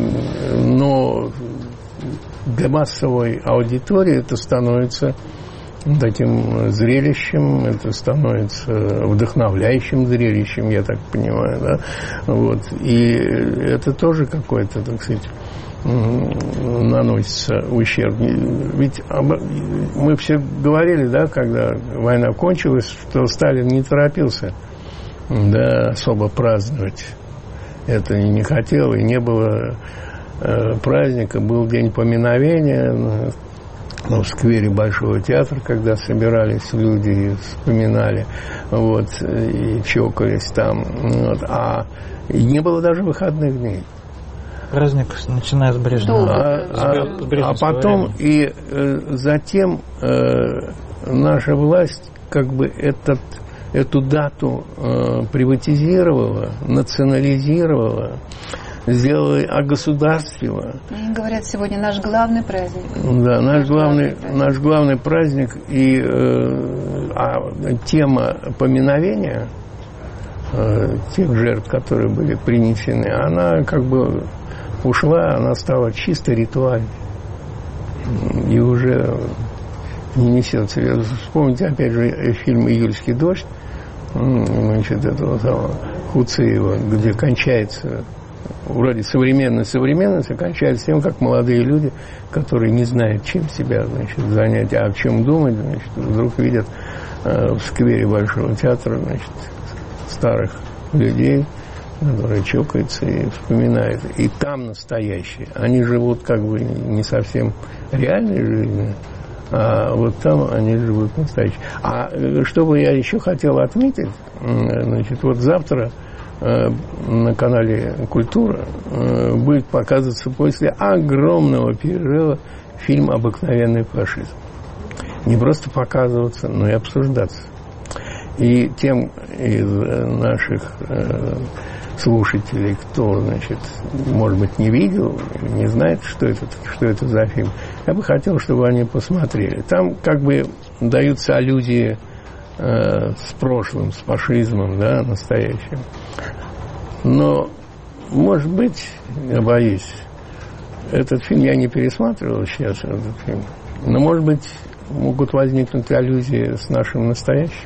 но для массовой аудитории это становится таким зрелищем, это становится вдохновляющим зрелищем, я так понимаю, да, вот, и это тоже какой-то, так сказать, наносится ущерб. Ведь мы все говорили, да, когда война кончилась, что Сталин не торопился, да, особо праздновать это, и не хотел, и не было э, праздника, был день поминовения, ну, в сквере Большого театра, когда собирались люди и вспоминали, вот, и чокались там, вот, а не было даже выходных дней. Праздник, начиная с Брежнева. А, а, а потом время. И э, затем э, наша власть как бы этот, эту дату э, приватизировала, национализировала, сделали, огосударствила. Они говорят, сегодня наш главный праздник. Да, наш, наш, главный, главный, праздник. наш главный праздник. И э, а тема поминовения э, тех жертв, которые были принесены, она как бы ушла, она стала чисто ритуальной. И уже не несет себе. Вспомните, опять же, фильм «Июльский дождь», значит, этого самого Хуцеева, где кончается вроде современная современность, а кончается тем, как молодые люди, которые не знают, чем себя, значит, занять, а о чем думать, значит, вдруг видят э, в сквере Большого театра, значит, старых людей, которые чокаются и вспоминают. И там настоящие. Они живут как бы не совсем реальной жизнью, а вот там они живут настоящие. А что бы я еще хотел отметить, значит, вот завтра на канале «Культура» будет показываться после огромного перерыва фильм «Обыкновенный фашизм». Не просто показываться, но и обсуждаться. И тем из наших слушателей, кто, значит, может быть, не видел, не знает, что это, что это за фильм, я бы хотел, чтобы они посмотрели. Там как бы даются аллюзии э, с прошлым, с фашизмом, да, настоящим. Но, может быть, я боюсь, этот фильм я не пересматривал сейчас, этот фильм, но, может быть, могут возникнуть аллюзии с нашим настоящим.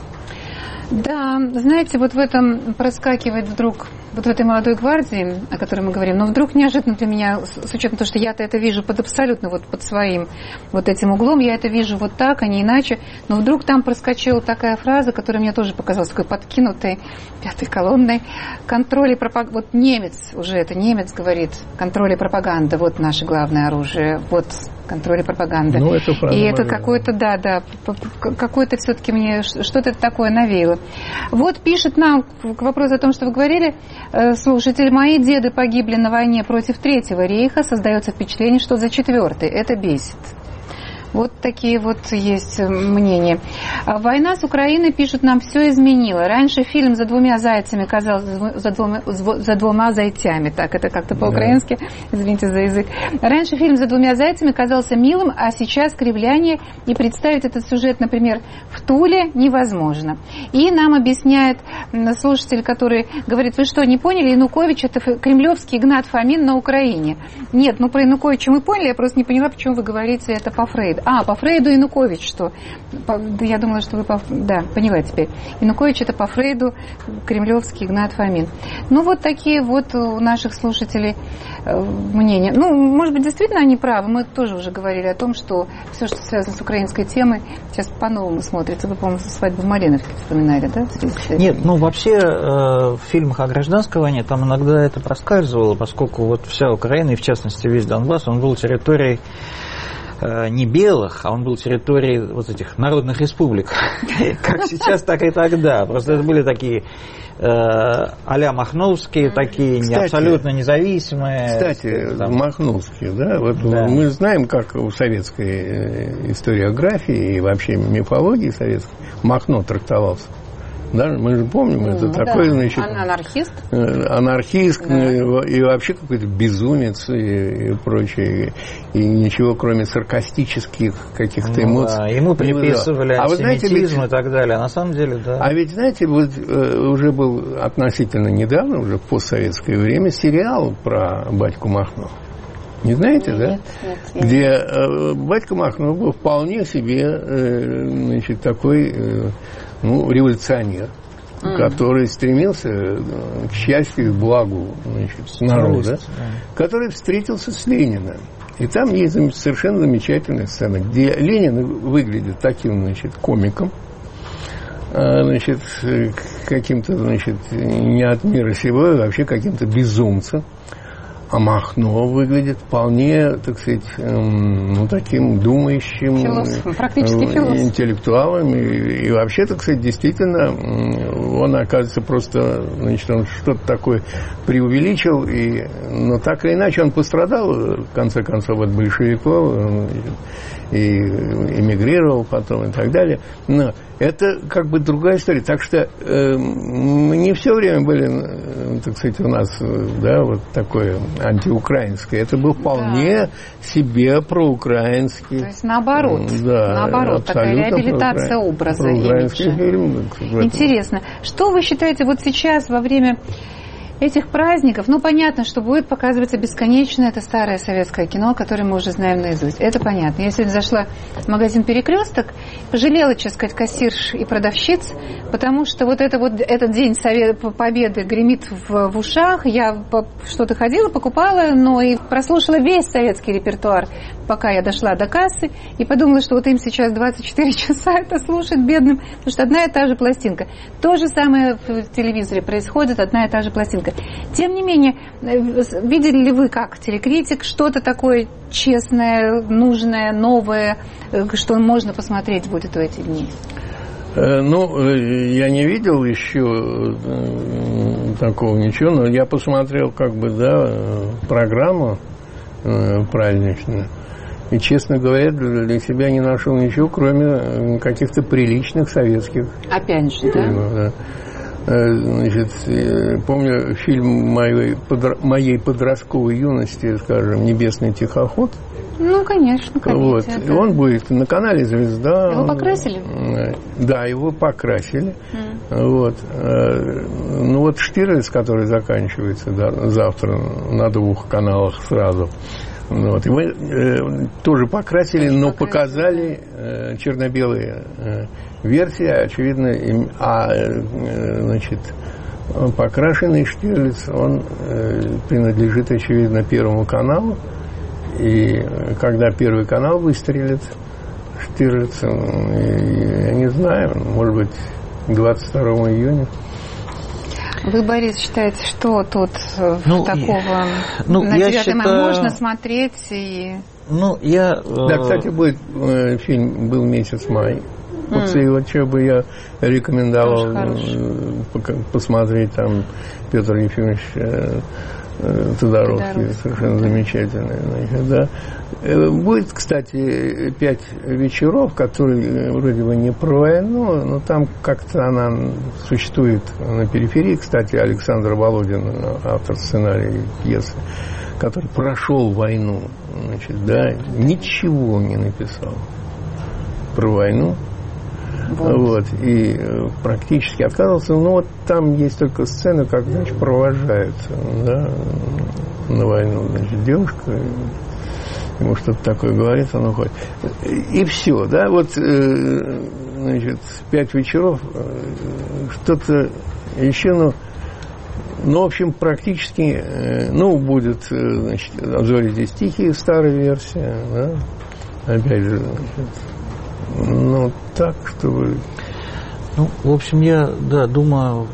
Да, знаете, вот в этом проскакивает вдруг, вот в этой молодой гвардии, о которой мы говорим, но вдруг неожиданно для меня, с учетом того, что я-то это вижу под абсолютно вот под своим вот этим углом, я это вижу вот так, а не иначе, но вдруг там проскочила такая фраза, которая мне тоже показалась такой подкинутой, пятой колонной, контроль и пропаганда, вот немец уже, это немец говорит, контроль и пропаганда, вот наше главное оружие, вот контроль и пропаганда. Ну, это правда. И это какое-то, да, да, какое-то все-таки мне что-то такое навеяло. Вот пишет нам к вопросу о том, что вы говорили, слушатель, мои деды погибли на войне против Третьего рейха, создается впечатление, что за Четвертый. Это бесит. Вот такие вот есть мнения. Война с Украиной, пишут нам, все изменила. Раньше фильм «За двумя зайцами» казался «За двумя, за двумя зайцами». Так, это как-то по-украински. Извините за язык. Раньше фильм «За двумя зайцами» казался милым, а сейчас кривляние. И представить этот сюжет, например, в Туле невозможно. И нам объясняет слушатель, который говорит, вы что, не поняли? Янукович – это кремлевский Игнат Фомин на Украине. Нет, ну про Януковича мы поняли, я просто не поняла, почему вы говорите это по Фрейду. А, по Фрейду Янукович, что? По, я думала, что вы по... Да, поняла теперь. Янукович это по Фрейду, кремлевский Игнат Фомин. Ну, вот такие вот у наших слушателей э, мнения. Ну, может быть, действительно они правы. Мы тоже уже говорили о том, что все, что связано с украинской темой, сейчас по-новому смотрится. Вы, по-моему, «Свадьбу в Малиновке» вспоминали, да? Нет, ну, вообще э, в фильмах о гражданской войне там иногда это проскальзывало, поскольку вот вся Украина, и в частности весь Донбасс, он был территорией не белых, а он был территорией вот этих народных республик, как сейчас, так и тогда. Просто это были такие э, а-ля махновские, такие кстати, не абсолютно независимые. Кстати, там. Махновские, да, вот да. Мы знаем, как в советской историографии и вообще мифологии советской Махно трактовался. Да, мы же помним, ну, это да. такой, значит... Анархист? Анархист, да. и, и вообще какой-то безумец и, и прочее. И ничего, кроме саркастических каких-то ну, эмоций. Да. Ему приписывали а антисемитизм и так далее. А на самом деле, да. А ведь, знаете, вот уже был относительно недавно, уже в постсоветское время, сериал про батьку Махно. Не знаете, нет, да? Нет, нет, где э, батька Махно был вполне себе э, значит, такой э, ну, революционер, mm. который стремился к счастью и благу значит, народа, да? который встретился с Лениным. И там есть совершенно замечательная сцена, где Ленин выглядит таким, значит, комиком, значит, каким-то, значит, не от мира сего, а вообще каким-то безумцем. А Махно выглядит вполне, так сказать, эм, ну, таким думающим, философом, практически э, философ. интеллектуалом. И, и вообще, так сказать, действительно, он, оказывается, просто, значит, он что-то такое преувеличил. И, но так или иначе он пострадал, в конце концов, от большевиков. И эмигрировал потом и так далее. Но это как бы другая история. Так что э, мы не все время были, э, так сказать, у нас, э, да, вот такое антиукраинское. Это был вполне да. себе проукраинский. То есть наоборот. Да, наоборот, такая реабилитация укра... образа. Фильм, интересно. Что вы считаете вот сейчас во время этих праздников, ну, понятно, что будет показываться бесконечно это старое советское кино, которое мы уже знаем наизусть. Это понятно. Я сегодня зашла в магазин «Перекресток», пожалела, честно сказать, кассирш и продавщиц, потому что вот, это вот этот день Совет Победы гремит в, в ушах. Я что-то ходила, покупала, но и прослушала весь советский репертуар, пока я дошла до кассы, и подумала, что вот им сейчас двадцать четыре часа это слушать бедным, потому что одна и та же пластинка. То же самое в телевизоре происходит, одна и та же пластинка. Тем не менее, видели ли вы, как телекритик, что-то такое честное, нужное, новое, что можно посмотреть будет в эти дни? Ну, я не видел еще такого ничего, но я посмотрел, как бы, да, программу праздничную. И, честно говоря, для себя не нашел ничего, кроме каких-то приличных советских Опять же, фильмов. Да? Да. Значит, помню фильм моей, подро... моей подростковой юности, скажем, «Небесный тихоход». Ну, конечно, конечно. Вот. И он будет на канале «Звезда». Его покрасили? Да, его покрасили. Mm. Вот. Ну, вот Штирлиц, который заканчивается да, завтра на двух каналах сразу, вот. Его э, тоже покрасили, но показали э, черно-белые э, версии, очевидно, им, а э, значит, покрашенный Штирлиц, он э, принадлежит, очевидно, Первому каналу, и когда Первый канал выстрелит Штирлицем, я не знаю, может быть, двадцать второго июня. Вы, Борис, считаете, что тут ну, такого ну, на девятое мая считаю... можно смотреть и... Ну, я... Да, кстати, будет э, фильм «Был месяц май». Вот mm. его что бы я рекомендовал э, посмотреть, там Петр Ефимович э, э, Тодоровский, совершенно замечательный. Значит, да. Будет, кстати, пять вечеров, которые вроде бы не про войну, но там как-то она существует на периферии. Кстати, Александр Володин, автор сценария пьесы, который прошел войну, значит, да, ничего не написал про войну. Вот. Вот, и практически отказывался. Ну, вот там есть только сцена, как, значит, провожают, да, на войну, значит, девушка, ему что-то такое говорит, он уходит. И все, да, вот, значит, пять вечеров, что-то еще, ну, ну, в общем, практически, ну, будет, значит, «Зори здесь тихие», старая версия, да, опять же, значит, ну, так, чтобы... Ну, в общем, я, да, думаю,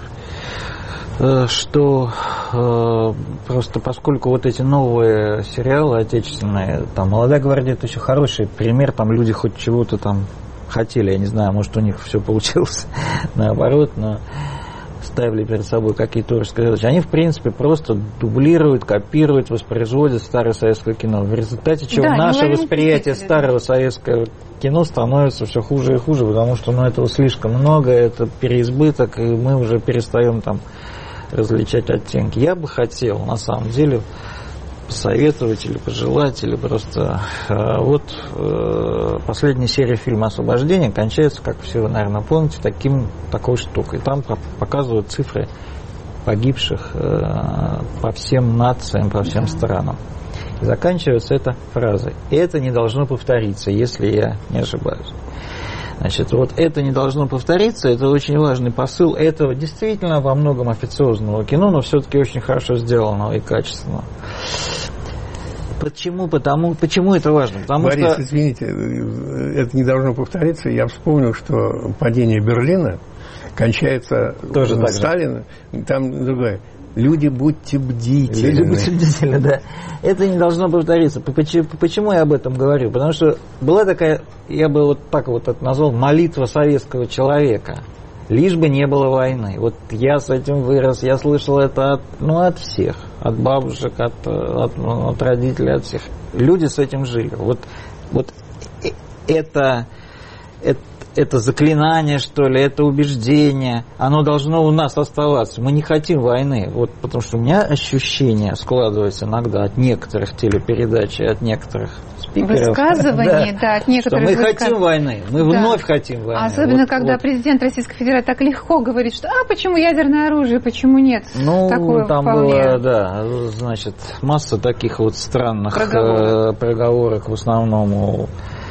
э, что э, просто поскольку вот эти новые сериалы отечественные, там, «Молодая гвардия» — это еще хороший пример, там люди хоть чего-то там хотели, я не знаю, может, у них все получилось наоборот, но ставили перед собой какие-то творческие задачи. Они, в принципе, просто дублируют, копируют, воспроизводят старое советское кино. В результате чего да, наше восприятие старого советского кино становится все хуже и хуже, потому что ну, этого слишком много, это переизбыток, и мы уже перестаем там различать оттенки. Я бы хотел, на самом деле, посоветовать или пожелать, или просто... Э, вот э, последняя серия фильма «Освобождение» кончается, как все вы, наверное, помните, таким, такой штукой. Там показывают цифры погибших э, по всем нациям, по всем странам. И заканчивается это фразой. «Это не должно повториться, если я не ошибаюсь». Значит, вот это не должно повториться, это очень важный посыл этого действительно во многом официозного кино, но все-таки очень хорошо сделанного и качественного. Почему? Потому, почему это важно? Потому Борис, что... извините, это не должно повториться. Я вспомнил, что падение Берлина кончается тоже Сталина, там другое. Люди, будьте бдительны. Люди, будьте бдительны, да. Это не должно повториться. Почему, почему я об этом говорю? Потому что была такая, я бы вот так вот это назвал, молитва советского человека. Лишь бы не было войны. Вот я с этим вырос, я слышал это от, ну, от всех. От бабушек, от, от, от родителей, от всех. Люди с этим жили. Вот, вот это... это это заклинание, что ли, это убеждение, оно должно у нас оставаться. Мы не хотим войны. Вот, потому что у меня ощущение складывается иногда от некоторых телепередач, от некоторых спикеров. Высказываний, да, да, от некоторых что мы высказываний. хотим войны, мы да. вновь хотим войны. Особенно, вот, когда вот. президент Российской Федерации так легко говорит, что а почему ядерное оружие, почему нет? Ну, такое там вполне... было, да, значит, масса таких вот странных проговорок, э, проговорок в основном у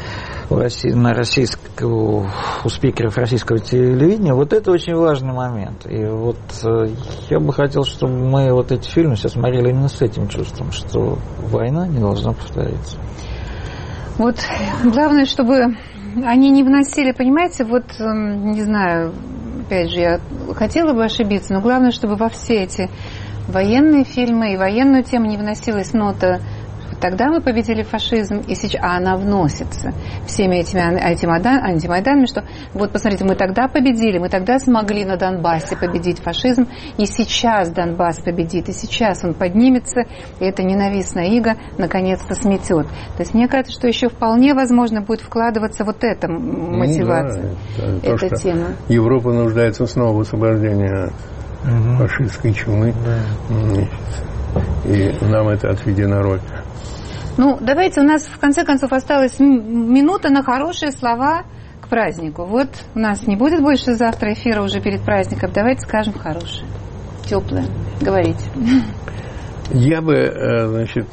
на российского, у спикеров российского телевидения, вот это очень важный момент. И вот э, я бы хотел, чтобы мы вот эти фильмы все смотрели именно с этим чувством, что война не должна повториться. Вот главное, чтобы они не вносили, понимаете, вот, не знаю, опять же, я хотела бы ошибиться, но главное, чтобы во все эти военные фильмы и военную тему не вносилась нота Тогда мы победили фашизм, и сейчас, а она вносится всеми этими антимайданами, что вот посмотрите, мы тогда победили, мы тогда смогли на Донбассе победить фашизм, и сейчас Донбасс победит, и сейчас он поднимется, и эта ненавистная ига наконец-то сметет. То есть мне кажется, что еще вполне возможно будет вкладываться вот эта мотивация, ну, да, это, эта тема. Европа нуждается снова в освобождении от угу. фашистской чумы, да. И нам это отведена роль. Ну, давайте, у нас в конце концов осталась минута на хорошие слова к празднику. Вот у нас не будет больше завтра эфира уже перед праздником. Давайте скажем хорошее, теплое. Говорите. Я бы, значит,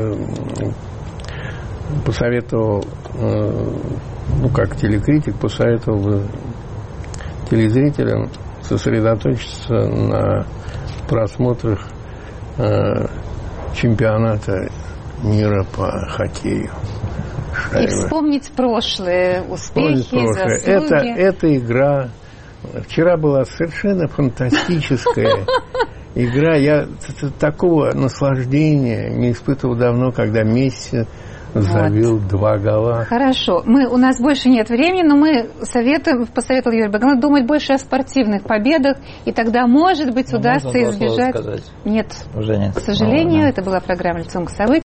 посоветовал, ну, как телекритик, посоветовал бы телезрителям сосредоточиться на просмотрах чемпионата мира по хоккею. Шайба. И вспомнить прошлые успехи, вспомнить прошлое. Заслуги. Это, эта игра вчера была совершенно фантастическая игра. Я такого наслаждения не испытывал давно, когда Месси забил вот. два гола. Хорошо. Мы, у нас больше нет времени, но мы советуем, посоветовал Юрий Богомолов думать больше о спортивных победах, и тогда, может быть, удастся избежать... Сказать. Нет. Уже нет. К сожалению, ну, да. Это была программа «Лицом к событию».